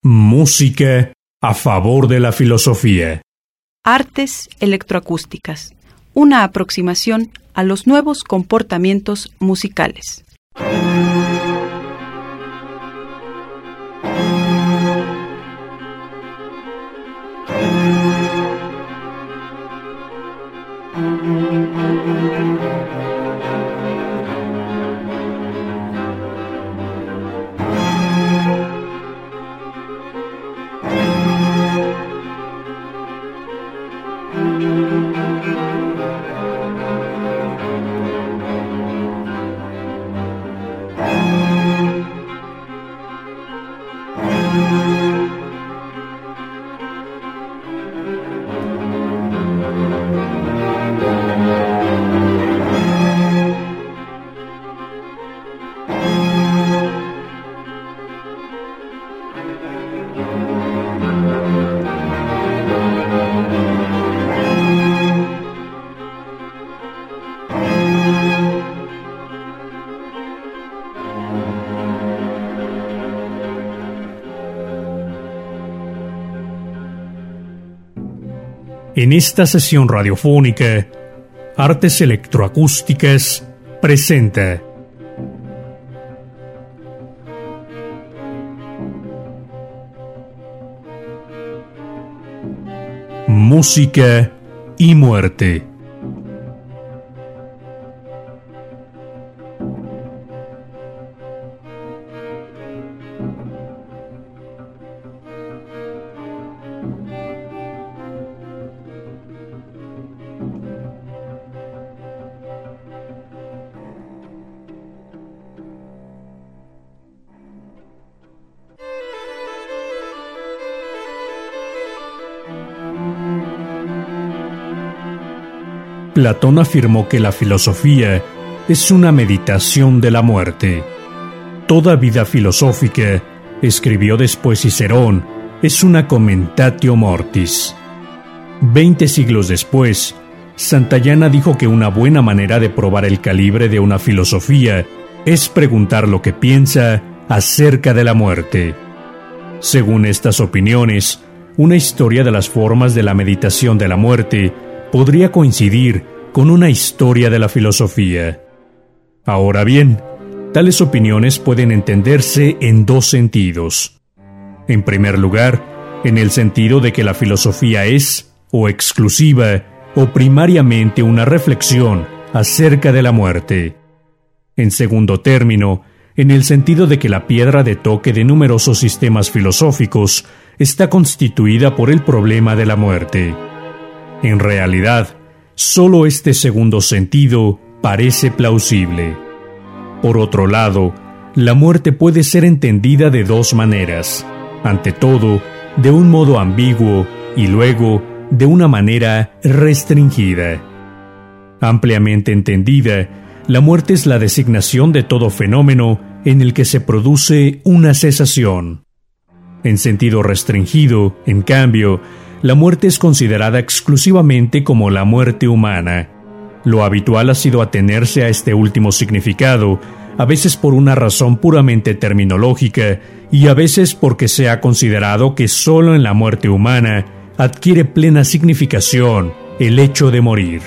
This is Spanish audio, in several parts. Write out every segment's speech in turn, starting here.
Música a favor de la filosofía. Artes electroacústicas. Una aproximación a los nuevos comportamientos musicales. En esta sesión radiofónica, Artes Electroacústicas presenta Música y muerte. Platón afirmó que la filosofía es una meditación de la muerte. Toda vida filosófica, escribió después Cicerón, es una commentatio mortis. 20 siglos después, Santayana dijo que una buena manera de probar el calibre de una filosofía es preguntar lo que piensa acerca de la muerte. Según estas opiniones, una historia de las formas de la meditación de la muerte podría coincidir con una historia de la filosofía. Ahora bien, tales opiniones pueden entenderse en dos sentidos. En primer lugar, en el sentido de que la filosofía es, o exclusiva, o primariamente una reflexión acerca de la muerte. En segundo término, en el sentido de que la piedra de toque de numerosos sistemas filosóficos está constituida por el problema de la muerte. En realidad, solo este segundo sentido parece plausible. Por otro lado, la muerte puede ser entendida de dos maneras. Ante todo, de un modo ambiguo y luego de una manera restringida. Ampliamente entendida, la muerte es la designación de todo fenómeno en el que se produce una cesación. En sentido restringido, en cambio, la muerte es considerada exclusivamente como la muerte humana. Lo habitual ha sido atenerse a este último significado, a veces por una razón puramente terminológica y a veces porque se ha considerado que solo en la muerte humana adquiere plena significación el hecho de morir.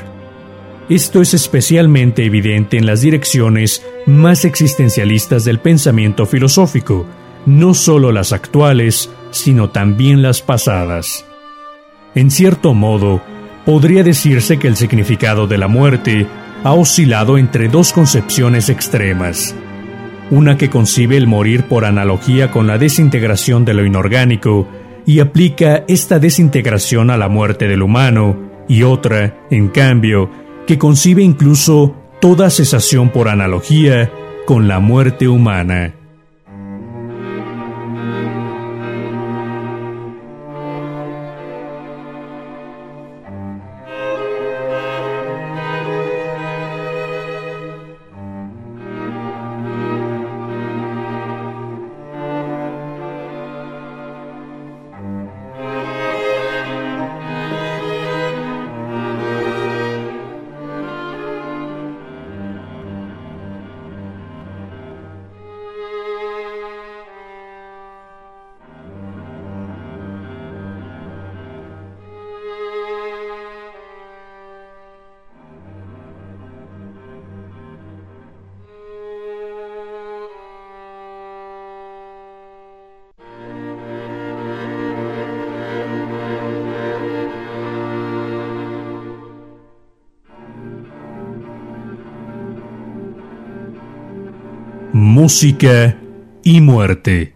Esto es especialmente evidente en las direcciones más existencialistas del pensamiento filosófico, no solo las actuales, sino también las pasadas. En cierto modo, podría decirse que el significado de la muerte ha oscilado entre dos concepciones extremas. Una que concibe el morir por analogía con la desintegración de lo inorgánico y aplica esta desintegración a la muerte del humano, y otra, en cambio, que concibe incluso toda cesación por analogía con la muerte humana. Música y muerte.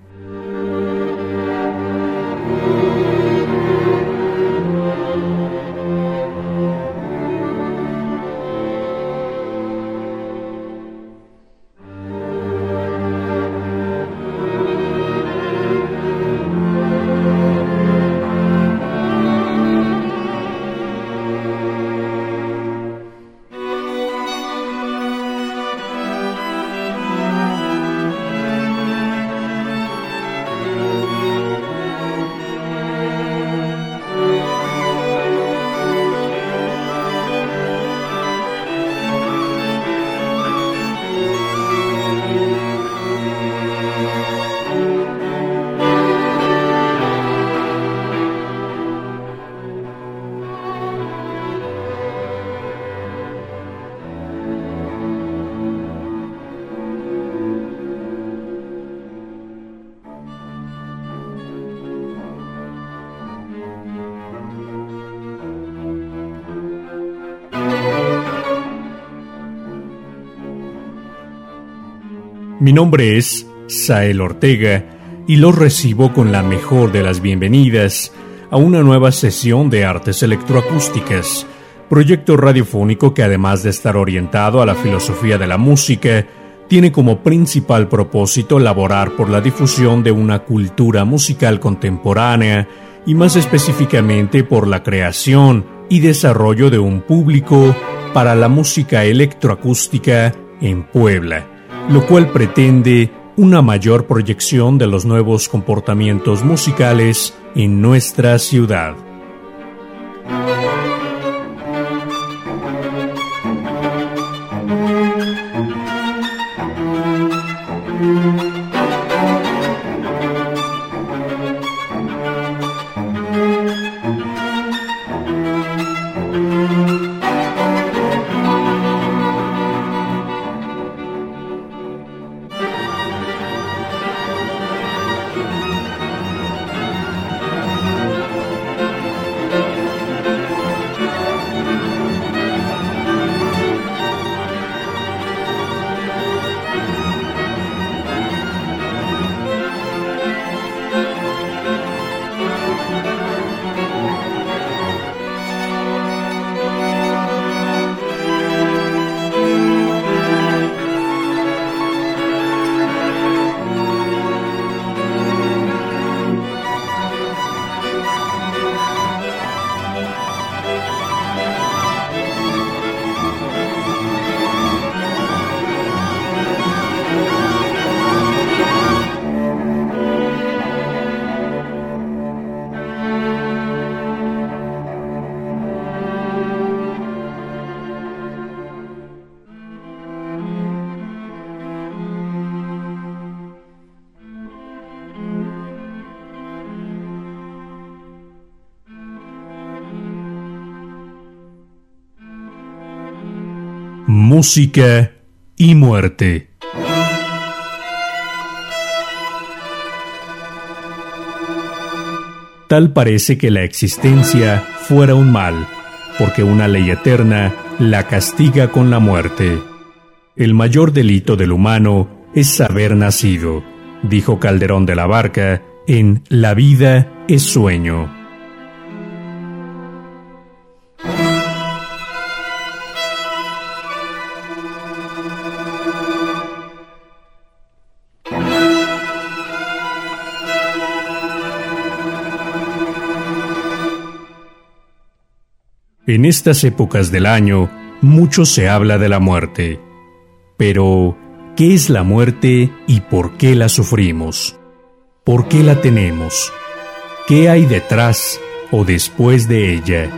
Mi nombre es Sael Ortega y los recibo con la mejor de las bienvenidas a una nueva sesión de Artes Electroacústicas, proyecto radiofónico que además de estar orientado a la filosofía de la música, tiene como principal propósito laborar por la difusión de una cultura musical contemporánea y más específicamente por la creación y desarrollo de un público para la música electroacústica en Puebla, lo cual pretende una mayor proyección de los nuevos comportamientos musicales en nuestra ciudad. Música y muerte. Tal parece que la existencia fuera un mal, porque una ley eterna la castiga con la muerte. El mayor delito del humano es haber nacido, dijo Calderón de la Barca en La vida es sueño. En estas épocas del año, mucho se habla de la muerte. Pero, ¿qué es la muerte y por qué la sufrimos? ¿Por qué la tenemos? ¿Qué hay detrás o después de ella?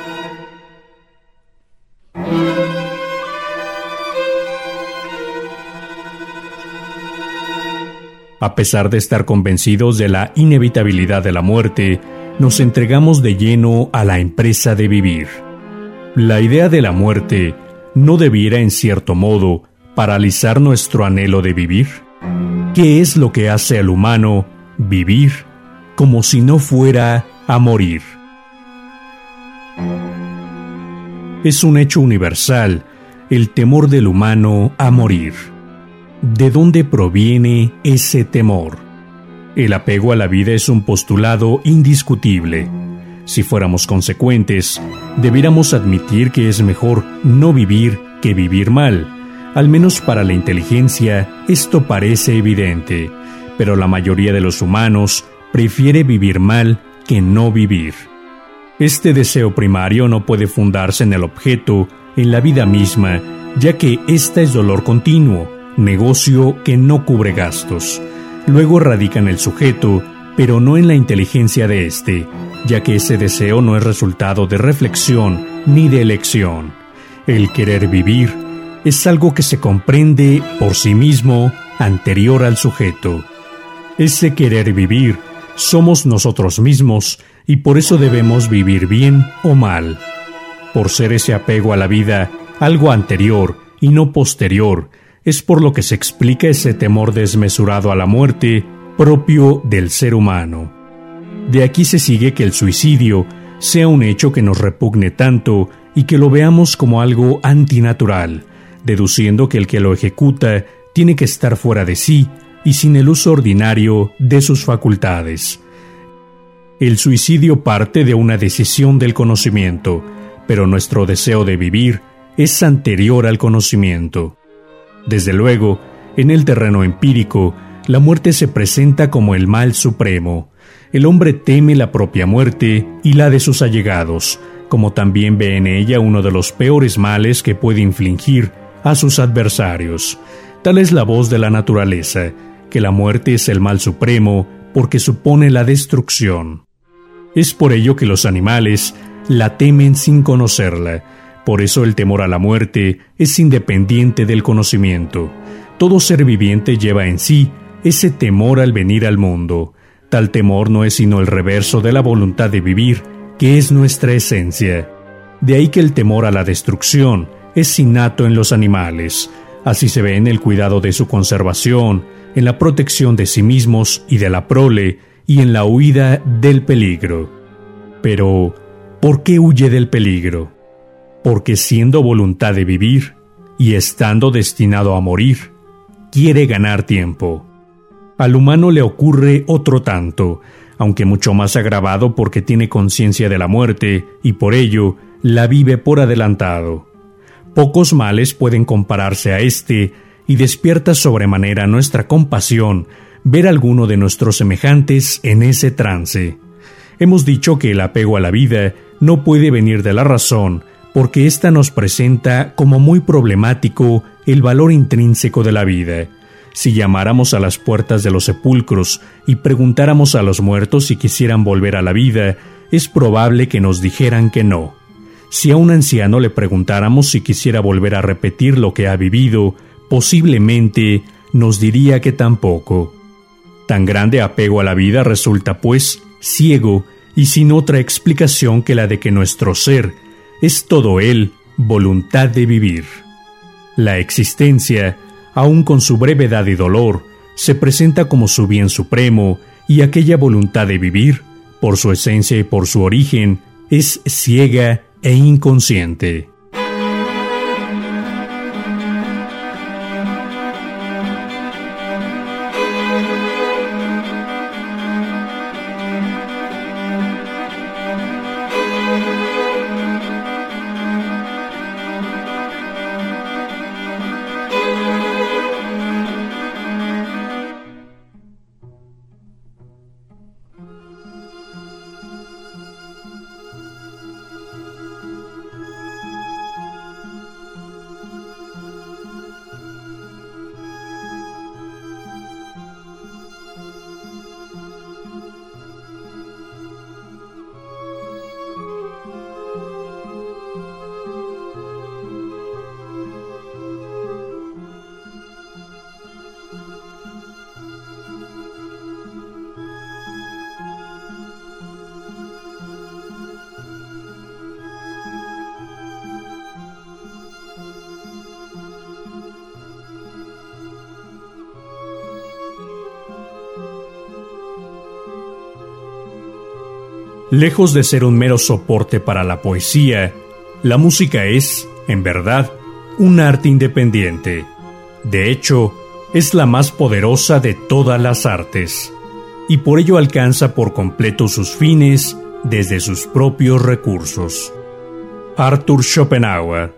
A pesar de estar convencidos de la inevitabilidad de la muerte, nos entregamos de lleno a la empresa de vivir. La idea de la muerte no debiera, en cierto modo, paralizar nuestro anhelo de vivir. ¿Qué es lo que hace al humano vivir como si no fuera a morir? Es un hecho universal el temor del humano a morir. ¿de dónde proviene ese temor? El apego a la vida es un postulado indiscutible. Si fuéramos consecuentes, debiéramos admitir que es mejor no vivir que vivir mal. Al menos para la inteligencia, esto parece evidente, pero la mayoría de los humanos prefiere vivir mal que no vivir. Este deseo primario no puede fundarse en el objeto, en la vida misma, ya que ésta es dolor continuo, negocio que no cubre gastos. Luego radica en el sujeto, pero no en la inteligencia de éste, ya que ese deseo no es resultado de reflexión ni de elección. El querer vivir es algo que se comprende por sí mismo, anterior al sujeto. Ese querer vivir somos nosotros mismos y por eso debemos vivir bien o mal. Por ser ese apego a la vida algo anterior y no posterior, es por lo que se explica ese temor desmesurado a la muerte propio del ser humano. De aquí se sigue que el suicidio sea un hecho que nos repugne tanto y que lo veamos como algo antinatural, deduciendo que el que lo ejecuta tiene que estar fuera de sí y sin el uso ordinario de sus facultades. El suicidio parte de una decisión del conocimiento, pero nuestro deseo de vivir es anterior al conocimiento. Desde luego, en el terreno empírico, la muerte se presenta como el mal supremo. El hombre teme la propia muerte y la de sus allegados, como también ve en ella uno de los peores males que puede infligir a sus adversarios. Tal es la voz de la naturaleza, que la muerte es el mal supremo porque supone la destrucción. Es por ello que los animales la temen sin conocerla. Por eso el temor a la muerte es independiente del conocimiento. Todo ser viviente lleva en sí ese temor al venir al mundo. Tal temor no es sino el reverso de la voluntad de vivir, que es nuestra esencia. De ahí que el temor a la destrucción es innato en los animales. Así se ve en el cuidado de su conservación, en la protección de sí mismos y de la prole, y en la huida del peligro. Pero, ¿por qué huye del peligro? Porque siendo voluntad de vivir, y estando destinado a morir, quiere ganar tiempo. Al humano le ocurre otro tanto, aunque mucho más agravado porque tiene conciencia de la muerte, y por ello la vive por adelantado. Pocos males pueden compararse a este, y despierta sobremanera nuestra compasión ver a alguno de nuestros semejantes en ese trance. Hemos dicho que el apego a la vida no puede venir de la razón, porque ésta nos presenta como muy problemático el valor intrínseco de la vida. Si llamáramos a las puertas de los sepulcros y preguntáramos a los muertos si quisieran volver a la vida, es probable que nos dijeran que no. Si a un anciano le preguntáramos si quisiera volver a repetir lo que ha vivido, posiblemente nos diría que tampoco. Tan grande apego a la vida resulta, pues, ciego y sin otra explicación que la de que nuestro ser es todo él voluntad de vivir. La existencia, aun con su brevedad y dolor, se presenta como su bien supremo, y aquella voluntad de vivir, por su esencia y por su origen, es ciega e inconsciente. Lejos de ser un mero soporte para la poesía, la música es, en verdad, un arte independiente. De hecho, es la más poderosa de todas las artes, y por ello alcanza por completo sus fines desde sus propios recursos. Arthur Schopenhauer.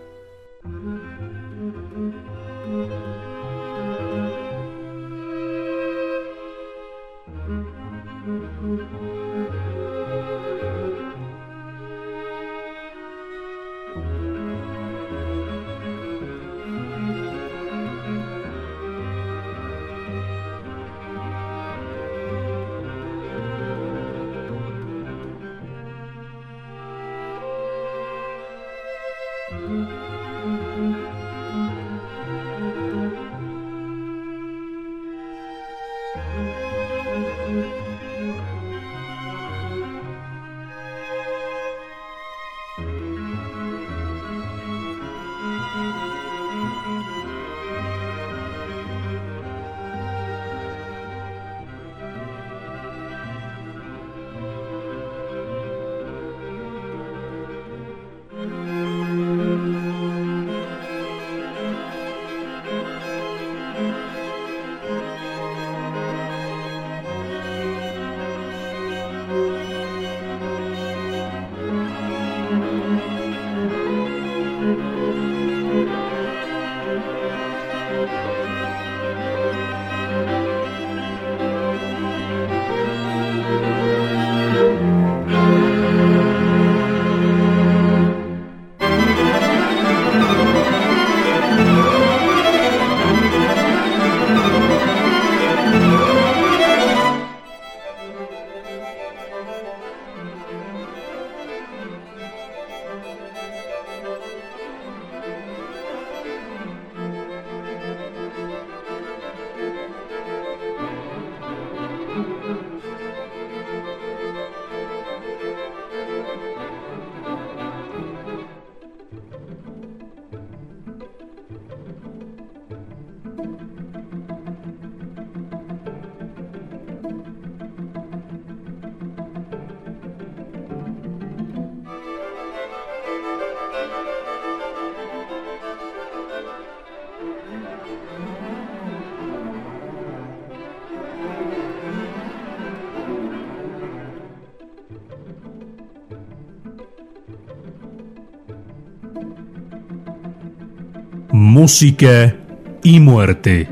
Música y muerte.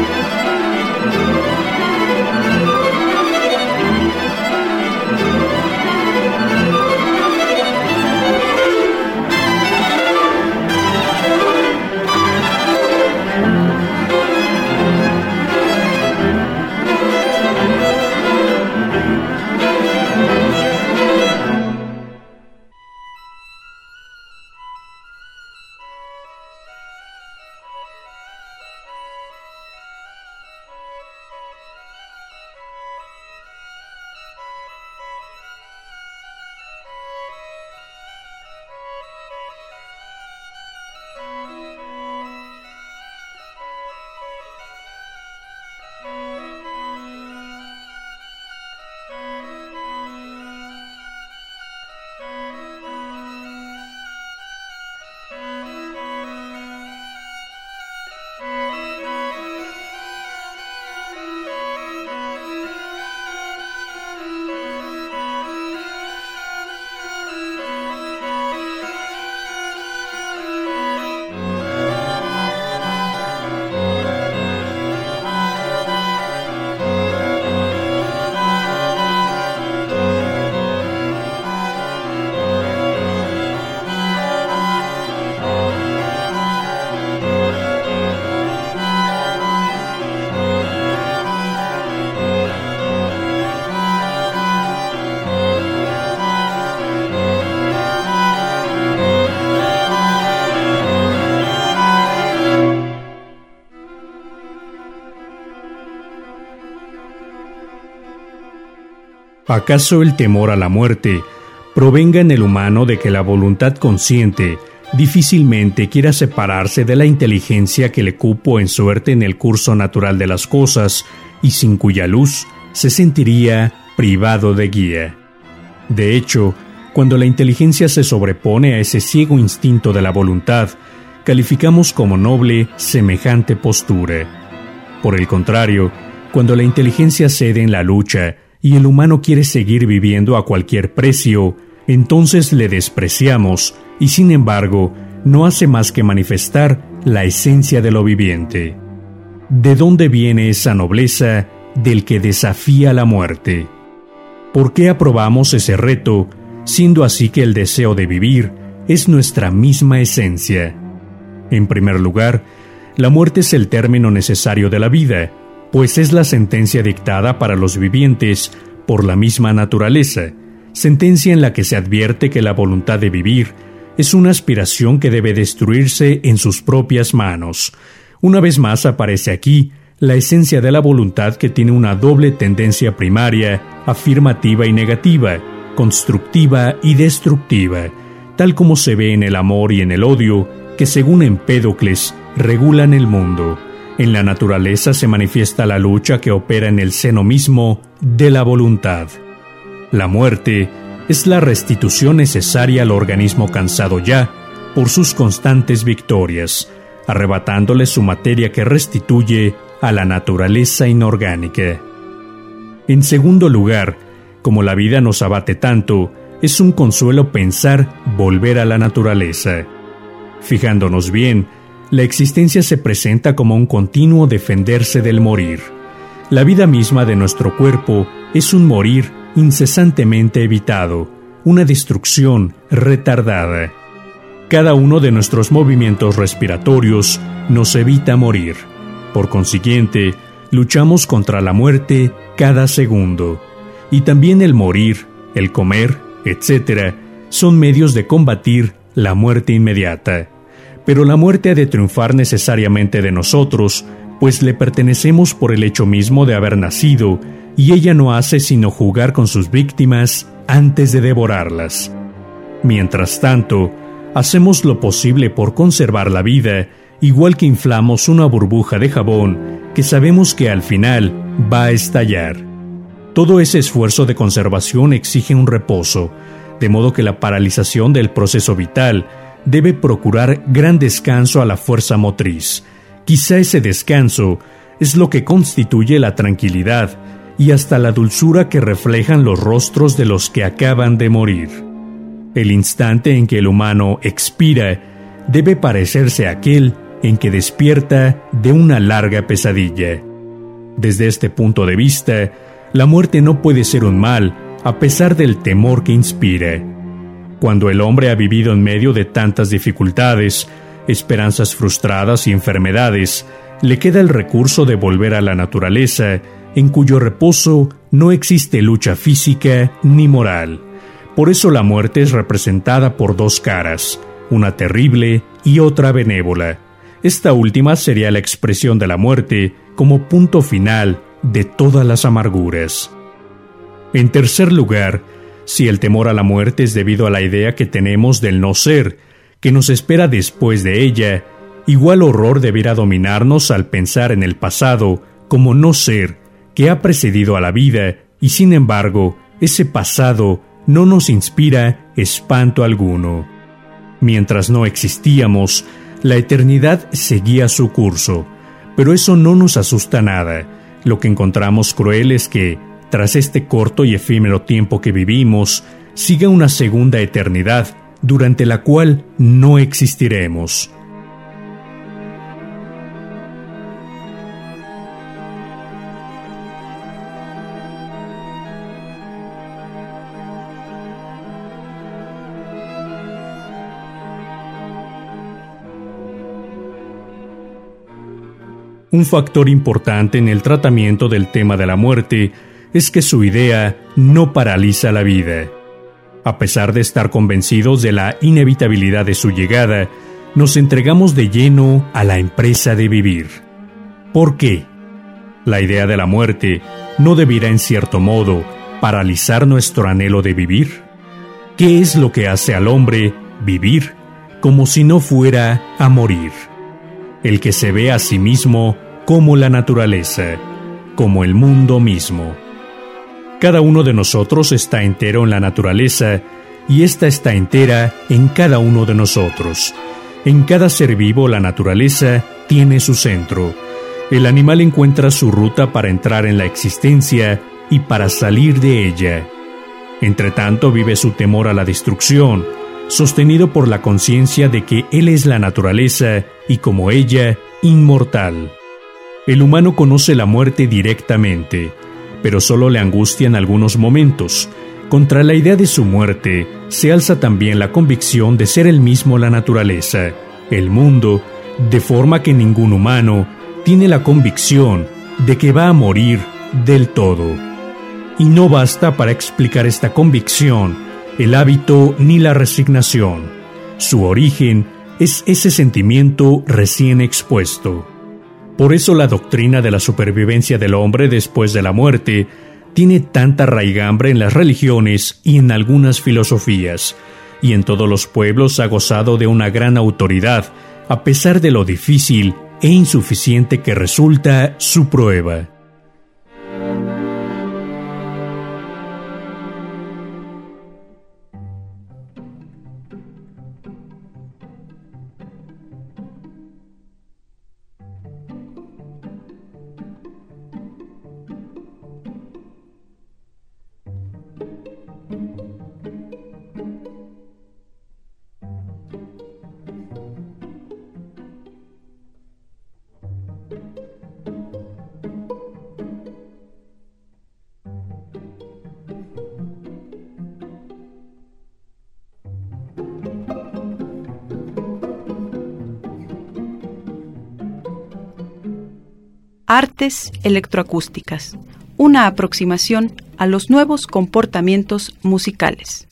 ¿Acaso el temor a la muerte provenga en el humano de que la voluntad consciente difícilmente quiera separarse de la inteligencia que le cupo en suerte en el curso natural de las cosas y sin cuya luz se sentiría privado de guía? De hecho, cuando la inteligencia se sobrepone a ese ciego instinto de la voluntad, calificamos como noble semejante postura. Por el contrario, cuando la inteligencia cede en la lucha y el humano quiere seguir viviendo a cualquier precio, entonces le despreciamos y, sin embargo, no hace más que manifestar la esencia de lo viviente. ¿De dónde viene esa nobleza del que desafía la muerte? ¿Por qué aprobamos ese reto, siendo así que el deseo de vivir es nuestra misma esencia? En primer lugar, la muerte es el término necesario de la vida, pues es la sentencia dictada para los vivientes por la misma naturaleza, sentencia en la que se advierte que la voluntad de vivir es una aspiración que debe destruirse en sus propias manos. Una vez más aparece aquí la esencia de la voluntad, que tiene una doble tendencia primaria, afirmativa y negativa, constructiva y destructiva, tal como se ve en el amor y en el odio, que según Empédocles regulan el mundo. En la naturaleza se manifiesta la lucha que opera en el seno mismo de la voluntad. La muerte es la restitución necesaria al organismo cansado ya por sus constantes victorias, arrebatándole su materia que restituye a la naturaleza inorgánica. En segundo lugar, como la vida nos abate tanto, es un consuelo pensar volver a la naturaleza. Fijándonos bien, la existencia se presenta como un continuo defenderse del morir. La vida misma de nuestro cuerpo es un morir incesantemente evitado, una destrucción retardada. Cada uno de nuestros movimientos respiratorios nos evita morir. Por consiguiente, luchamos contra la muerte cada segundo. Y también el morir, el comer, etc., son medios de combatir la muerte inmediata. Pero la muerte ha de triunfar necesariamente de nosotros, pues le pertenecemos por el hecho mismo de haber nacido, y ella no hace sino jugar con sus víctimas antes de devorarlas. Mientras tanto, hacemos lo posible por conservar la vida, igual que inflamos una burbuja de jabón que sabemos que al final va a estallar. Todo ese esfuerzo de conservación exige un reposo, de modo que la paralización del proceso vital debe procurar gran descanso a la fuerza motriz. Quizá ese descanso es lo que constituye la tranquilidad y hasta la dulzura que reflejan los rostros de los que acaban de morir. El instante en que el humano expira debe parecerse a aquel en que despierta de una larga pesadilla. Desde este punto de vista, la muerte no puede ser un mal, a pesar del temor que inspira. Cuando el hombre ha vivido en medio de tantas dificultades, esperanzas frustradas y enfermedades, le queda el recurso de volver a la naturaleza, en cuyo reposo no existe lucha física ni moral. Por eso la muerte es representada por dos caras, una terrible y otra benévola. Esta última sería la expresión de la muerte como punto final de todas las amarguras. En tercer lugar, si el temor a la muerte es debido a la idea que tenemos del no ser, que nos espera después de ella, igual horror debiera dominarnos al pensar en el pasado como no ser que ha precedido a la vida, y sin embargo, ese pasado no nos inspira espanto alguno. Mientras no existíamos, la eternidad seguía su curso, pero eso no nos asusta nada. Lo que encontramos cruel es que, tras este corto y efímero tiempo que vivimos, siga una segunda eternidad, durante la cual no existiremos. Un factor importante en el tratamiento del tema de la muerte es que su idea no paraliza la vida. A pesar de estar convencidos de la inevitabilidad de su llegada, nos entregamos de lleno a la empresa de vivir. ¿Por qué? La idea de la muerte no debiera, en cierto modo, paralizar nuestro anhelo de vivir. ¿Qué es lo que hace al hombre vivir como si no fuera a morir? El que se ve a sí mismo como la naturaleza, como el mundo mismo. Cada uno de nosotros está entero en la naturaleza, y ésta está entera en cada uno de nosotros. En cada ser vivo la naturaleza tiene su centro. El animal encuentra su ruta para entrar en la existencia y para salir de ella. Entretanto, vive su temor a la destrucción, sostenido por la conciencia de que él es la naturaleza y, como ella, inmortal. El humano conoce la muerte directamente, pero solo le angustia en algunos momentos. Contra la idea de su muerte se alza también la convicción de ser él mismo la naturaleza, el mundo, de forma que ningún humano tiene la convicción de que va a morir del todo. Y no basta para explicar esta convicción el hábito ni la resignación. Su origen es ese sentimiento recién expuesto. Por eso la doctrina de la supervivencia del hombre después de la muerte tiene tanta raigambre en las religiones y en algunas filosofías, y en todos los pueblos ha gozado de una gran autoridad, a pesar de lo difícil e insuficiente que resulta su prueba. Artes electroacústicas, una aproximación a los nuevos comportamientos musicales.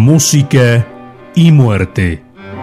música y muerte.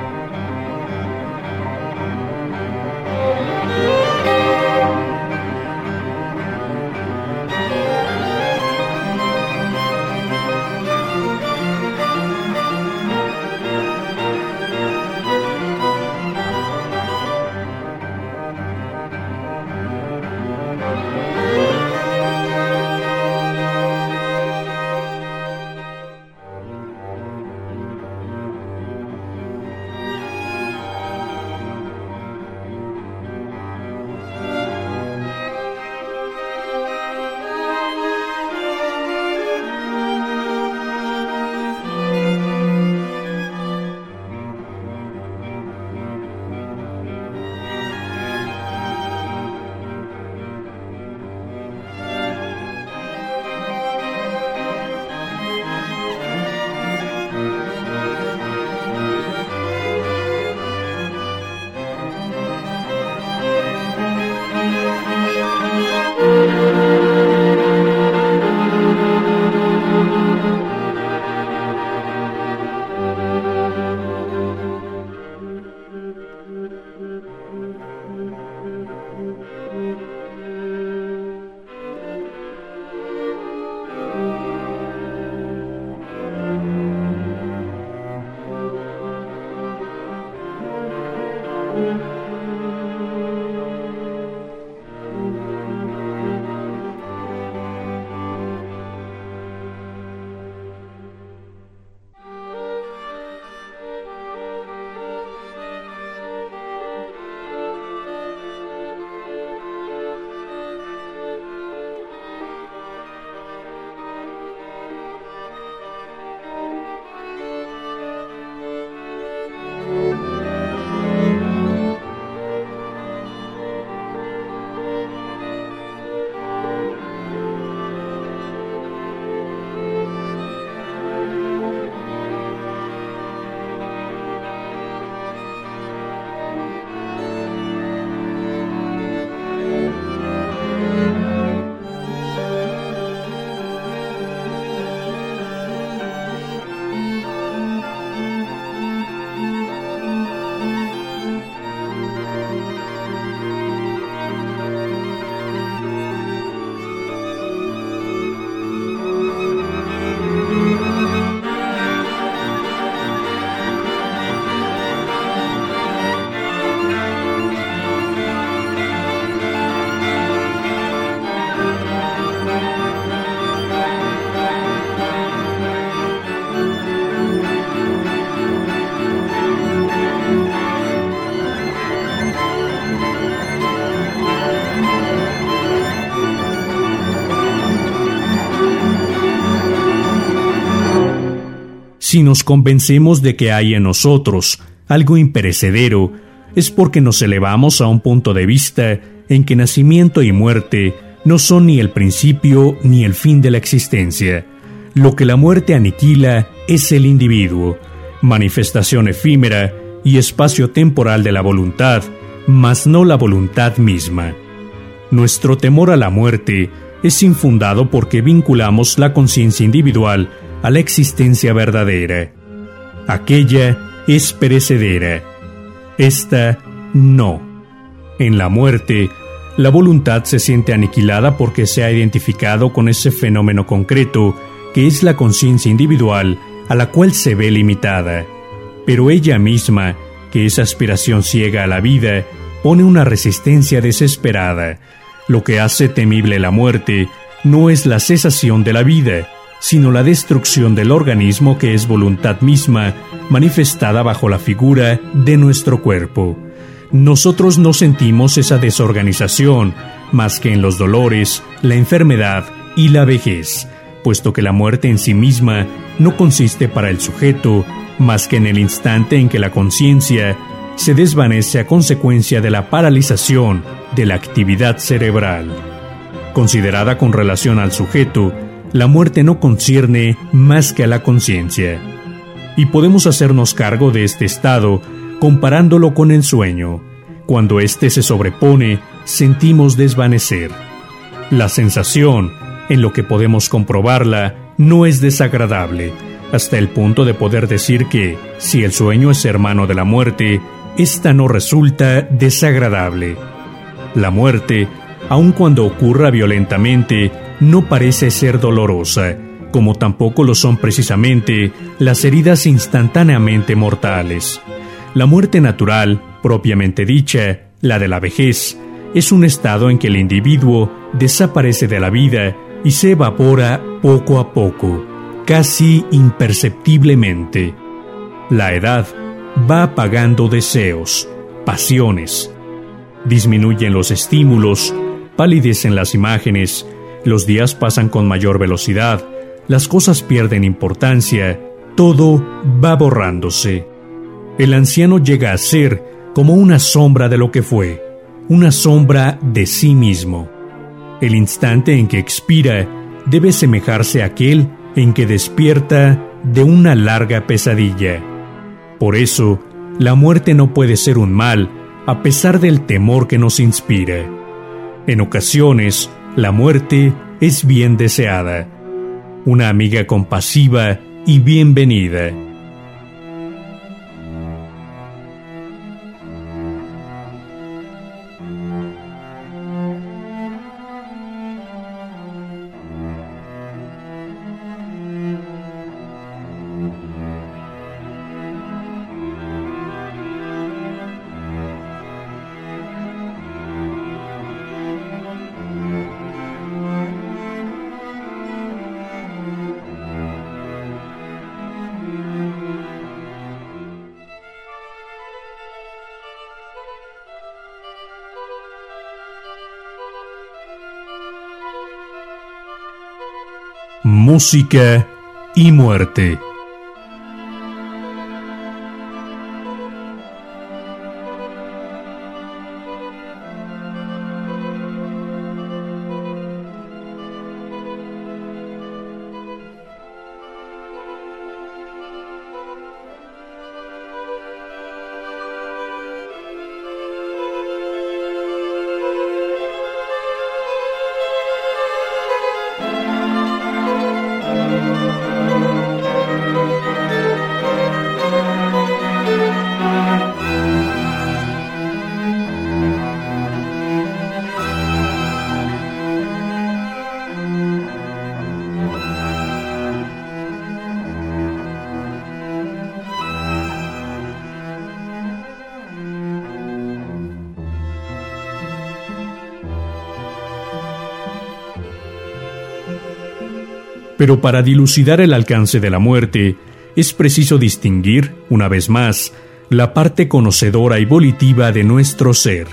Si nos convencemos de que hay en nosotros algo imperecedero, es porque nos elevamos a un punto de vista en que nacimiento y muerte no son ni el principio ni el fin de la existencia. Lo que la muerte aniquila es el individuo, manifestación efímera y espacio temporal de la voluntad, mas no la voluntad misma. Nuestro temor a la muerte es infundado porque vinculamos la conciencia individual a la existencia verdadera. Aquella es perecedera. Esta no. En la muerte, la voluntad se siente aniquilada porque se ha identificado con ese fenómeno concreto que es la conciencia individual a la cual se ve limitada. Pero ella misma, que es aspiración ciega a la vida, pone una resistencia desesperada. Lo que hace temible la muerte no es la cesación de la vida, sino la destrucción del organismo que es voluntad misma, manifestada bajo la figura de nuestro cuerpo. Nosotros no sentimos esa desorganización más que en los dolores, la enfermedad y la vejez, puesto que la muerte en sí misma no consiste para el sujeto más que en el instante en que la conciencia se desvanece a consecuencia de la paralización de la actividad cerebral. Considerada con relación al sujeto, la muerte no concierne más que a la conciencia. Y podemos hacernos cargo de este estado comparándolo con el sueño. Cuando éste se sobrepone, sentimos desvanecer. La sensación, en lo que podemos comprobarla, no es desagradable, hasta el punto de poder decir que, si el sueño es hermano de la muerte, ésta no resulta desagradable. La muerte, aun cuando ocurra violentamente, no parece ser dolorosa, como tampoco lo son precisamente las heridas instantáneamente mortales. La muerte natural, propiamente dicha, la de la vejez, es un estado en que el individuo desaparece de la vida y se evapora poco a poco, casi imperceptiblemente. La edad va apagando deseos, pasiones. Disminuyen los estímulos, palidecen las imágenes, los días pasan con mayor velocidad, las cosas pierden importancia, todo va borrándose. El anciano llega a ser como una sombra de lo que fue, una sombra de sí mismo. El instante en que expira debe semejarse a aquel en que despierta de una larga pesadilla. Por eso, la muerte no puede ser un mal, a pesar del temor que nos inspira. En ocasiones, la muerte es bien deseada, una amiga compasiva y bienvenida. Música y muerte. Pero para dilucidar el alcance de la muerte, es preciso distinguir, una vez más, la parte conocedora y volitiva de nuestro ser,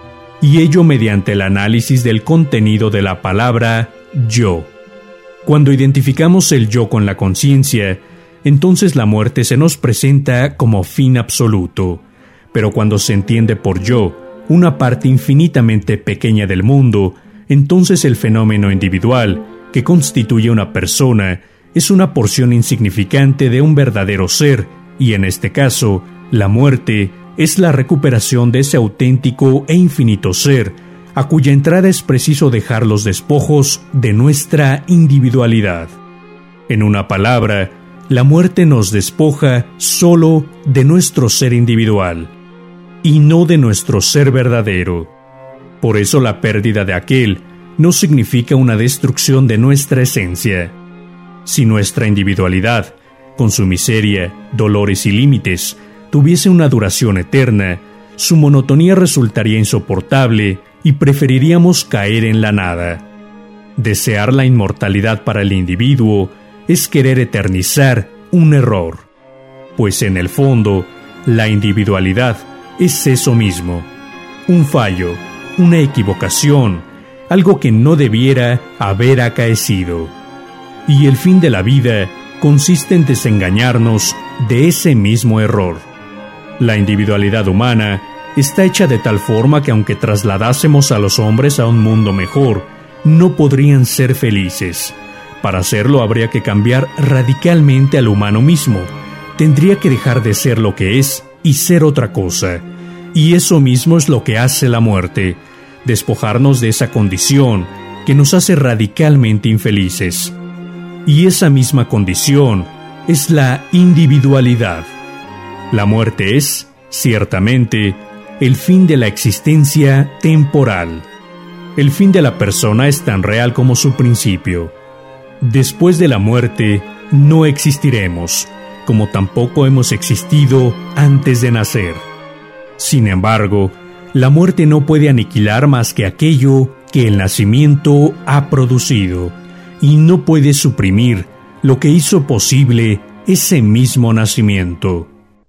y ello mediante el análisis del contenido de la palabra yo. Cuando identificamos el yo con la conciencia, entonces la muerte se nos presenta como fin absoluto, pero cuando se entiende por yo una parte infinitamente pequeña del mundo, entonces el fenómeno individual, que constituye una persona, es una porción insignificante de un verdadero ser, y en este caso, la muerte es la recuperación de ese auténtico e infinito ser, a cuya entrada es preciso dejar los despojos de nuestra individualidad. En una palabra, la muerte nos despoja solo de nuestro ser individual, y no de nuestro ser verdadero. Por eso la pérdida de aquel no significa una destrucción de nuestra esencia. Si nuestra individualidad, con su miseria, dolores y límites, tuviese una duración eterna, su monotonía resultaría insoportable y preferiríamos caer en la nada. Desear la inmortalidad para el individuo es querer eternizar un error, pues en el fondo, la individualidad es eso mismo, un fallo, una equivocación, algo que no debiera haber acaecido. Y el fin de la vida consiste en desengañarnos de ese mismo error. La individualidad humana está hecha de tal forma que aunque trasladásemos a los hombres a un mundo mejor, no podrían ser felices. Para hacerlo habría que cambiar radicalmente al humano mismo. Tendría que dejar de ser lo que es y ser otra cosa. Y eso mismo es lo que hace la muerte, despojarnos de esa condición que nos hace radicalmente infelices. Y esa misma condición es la individualidad. La muerte es, ciertamente, el fin de la existencia temporal. El fin de la persona es tan real como su principio. Después de la muerte, no existiremos, como tampoco hemos existido antes de nacer. Sin embargo, la muerte no puede aniquilar más que aquello que el nacimiento ha producido, y no puede suprimir lo que hizo posible ese mismo nacimiento.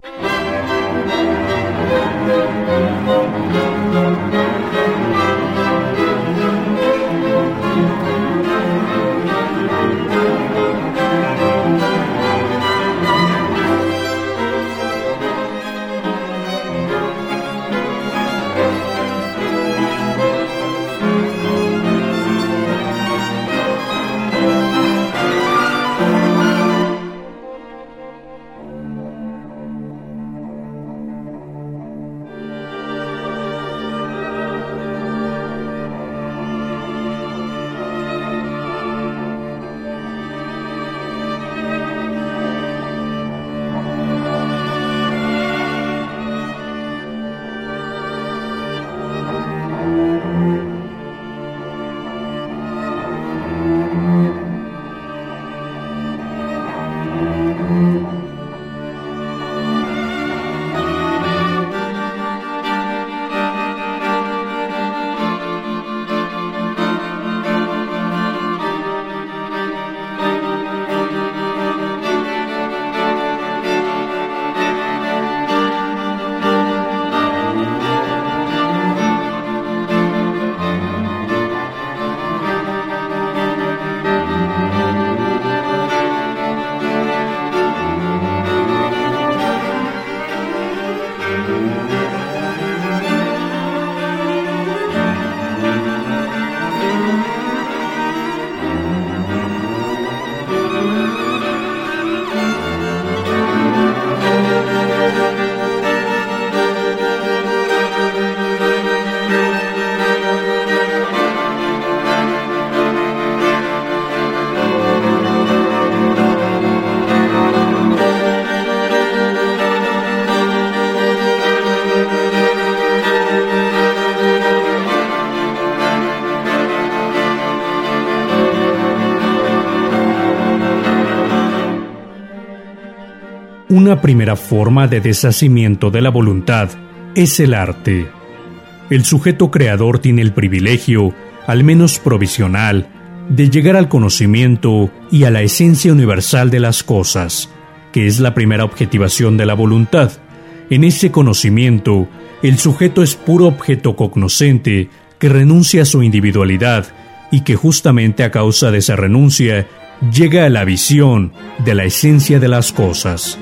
Una primera forma de deshacimiento de la voluntad es el arte. El sujeto creador tiene el privilegio, al menos provisional, de llegar al conocimiento y a la esencia universal de las cosas, que es la primera objetivación de la voluntad. En ese conocimiento, el sujeto es puro objeto cognoscente que renuncia a su individualidad y que justamente a causa de esa renuncia llega a la visión de la esencia de las cosas.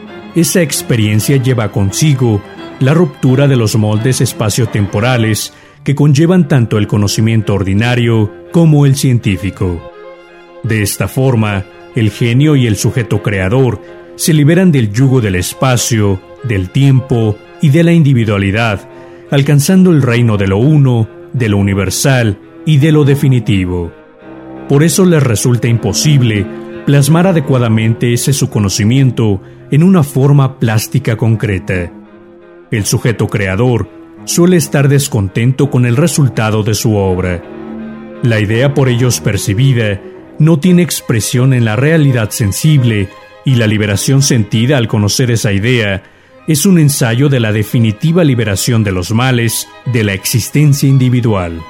Esa experiencia lleva consigo la ruptura de los moldes espaciotemporales que conllevan tanto el conocimiento ordinario como el científico. De esta forma, el genio y el sujeto creador se liberan del yugo del espacio, del tiempo y de la individualidad, alcanzando el reino de lo uno, de lo universal y de lo definitivo. Por eso les resulta imposible plasmar adecuadamente ese su conocimiento en una forma plástica concreta. El sujeto creador suele estar descontento con el resultado de su obra. La idea por ellos percibida no tiene expresión en la realidad sensible y la liberación sentida al conocer esa idea es un ensayo de la definitiva liberación de los males de la existencia individual.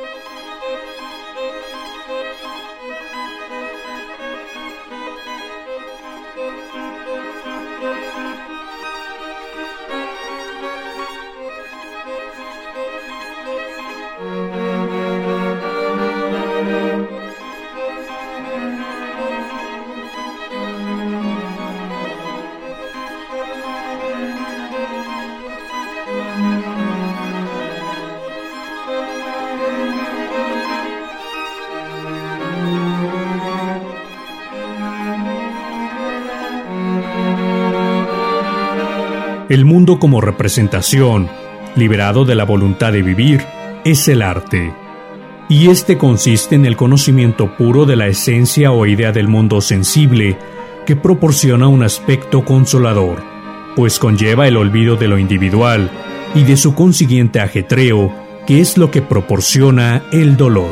El mundo como representación, liberado de la voluntad de vivir, es el arte. Y este consiste en el conocimiento puro de la esencia o idea del mundo sensible, que proporciona un aspecto consolador, pues conlleva el olvido de lo individual y de su consiguiente ajetreo, que es lo que proporciona el dolor.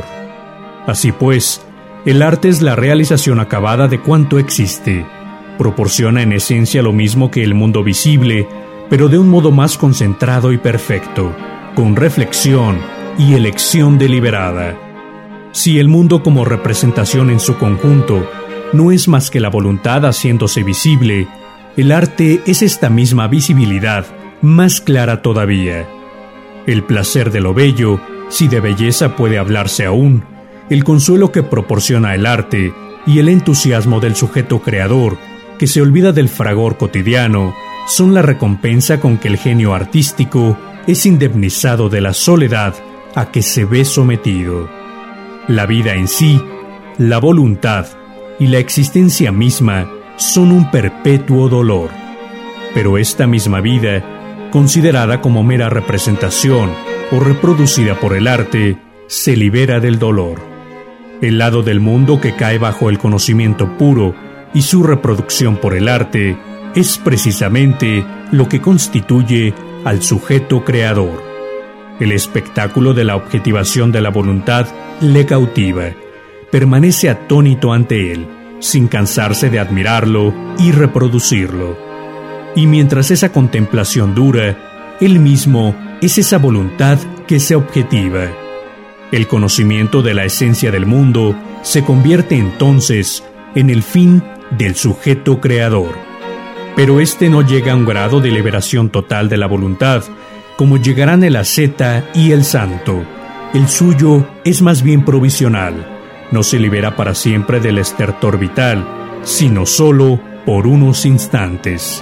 Así pues, el arte es la realización acabada de cuanto existe. Proporciona en esencia lo mismo que el mundo visible, pero de un modo más concentrado y perfecto, con reflexión y elección deliberada. Si el mundo como representación en su conjunto no es más que la voluntad haciéndose visible, el arte es esta misma visibilidad, más clara todavía. El placer de lo bello, si de belleza puede hablarse aún, el consuelo que proporciona el arte y el entusiasmo del sujeto creador, que se olvida del fragor cotidiano, son la recompensa con que el genio artístico es indemnizado de la soledad a que se ve sometido. La vida en sí, la voluntad y la existencia misma son un perpetuo dolor. Pero esta misma vida, considerada como mera representación o reproducida por el arte, se libera del dolor. El lado del mundo que cae bajo el conocimiento puro y su reproducción por el arte es precisamente lo que constituye al sujeto creador. El espectáculo de la objetivación de la voluntad le cautiva, permanece atónito ante él, sin cansarse de admirarlo y reproducirlo. Y mientras esa contemplación dura, él mismo es esa voluntad que se objetiva. El conocimiento de la esencia del mundo se convierte entonces en el fin del sujeto creador. Pero este no llega a un grado de liberación total de la voluntad, como llegarán el asceta y el santo. El suyo es más bien provisional. No se libera para siempre del estertor vital, sino solo por unos instantes.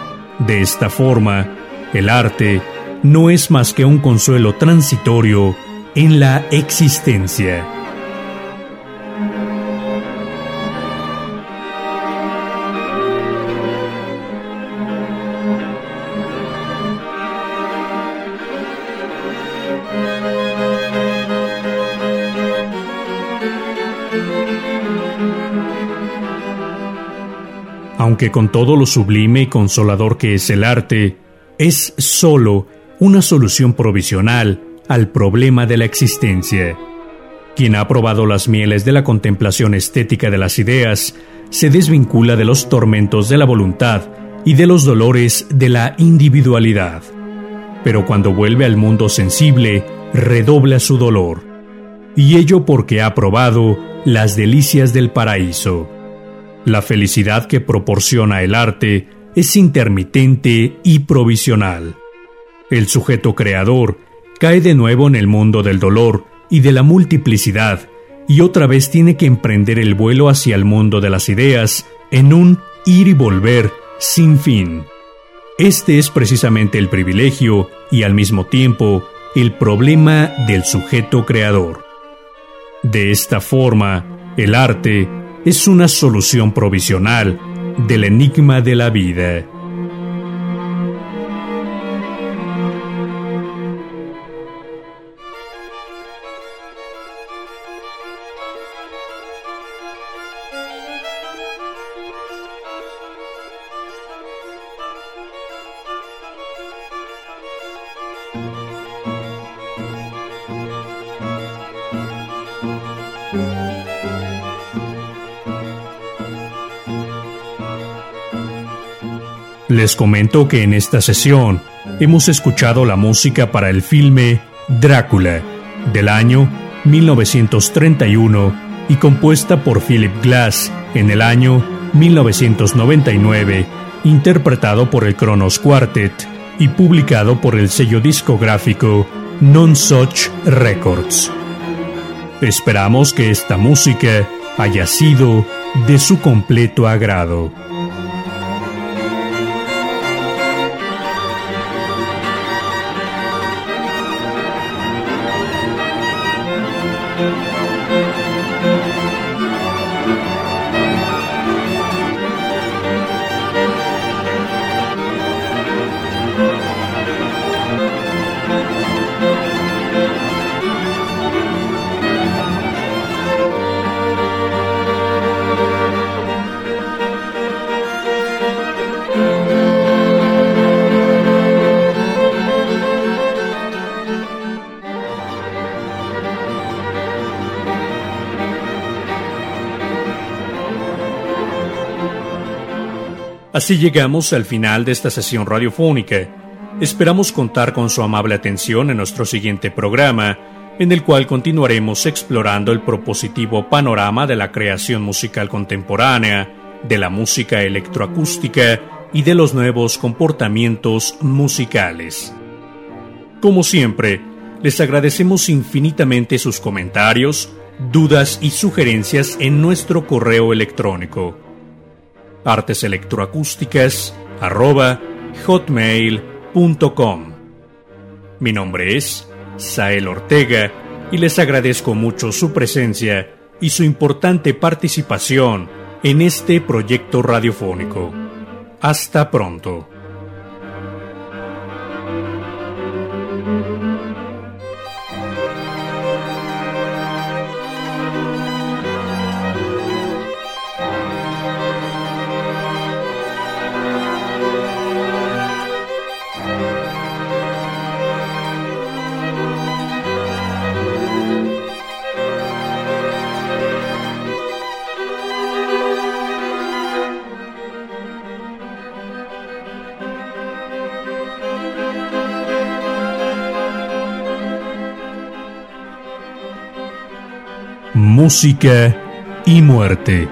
De esta forma, el arte no es más que un consuelo transitorio en la existencia. Aunque con todo lo sublime y consolador que es el arte, es sólo una solución provisional al problema de la existencia. Quien ha probado las mieles de la contemplación estética de las ideas, se desvincula de los tormentos de la voluntad y de los dolores de la individualidad. Pero cuando vuelve al mundo sensible, redobla su dolor. Y ello porque ha probado las delicias del paraíso. La felicidad que proporciona el arte es intermitente y provisional. El sujeto creador cae de nuevo en el mundo del dolor y de la multiplicidad, y otra vez tiene que emprender el vuelo hacia el mundo de las ideas en un ir y volver sin fin. Este es precisamente el privilegio y al mismo tiempo el problema del sujeto creador. De esta forma, el arte es una solución provisional del enigma de la vida. Les comento que en esta sesión hemos escuchado la música para el filme Drácula, del año 1931 y compuesta por Philip Glass en el año 1999, interpretado por el Kronos Quartet y publicado por el sello discográfico Nonesuch Records. Esperamos que esta música haya sido de su completo agrado. Así llegamos al final de esta sesión radiofónica. Esperamos contar con su amable atención en nuestro siguiente programa, en el cual continuaremos explorando el propositivo panorama de la creación musical contemporánea, de la música electroacústica y de los nuevos comportamientos musicales. Como siempre, les agradecemos infinitamente sus comentarios, dudas y sugerencias en nuestro correo electrónico arteselectroacústicas@hotmail.com. Mi nombre es Sael Ortega y les agradezco mucho su presencia y su importante participación en este proyecto radiofónico. Hasta pronto. Música y muerte.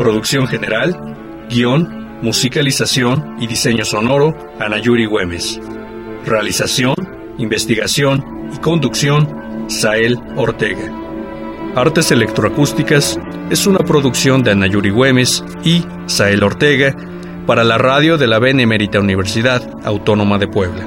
Producción general, guión, musicalización y diseño sonoro, Anayuri Güemes. Realización, investigación y conducción, Sael Ortega. Artes Electroacústicas es una producción de Anayuri Güemes y Sael Ortega para la radio de la Benemérita Universidad Autónoma de Puebla.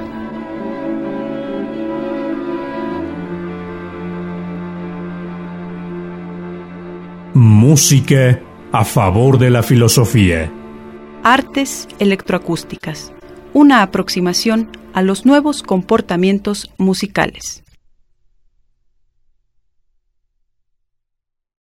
Música a favor de la filosofía. Artes Electroacústicas. Una aproximación a los nuevos comportamientos musicales.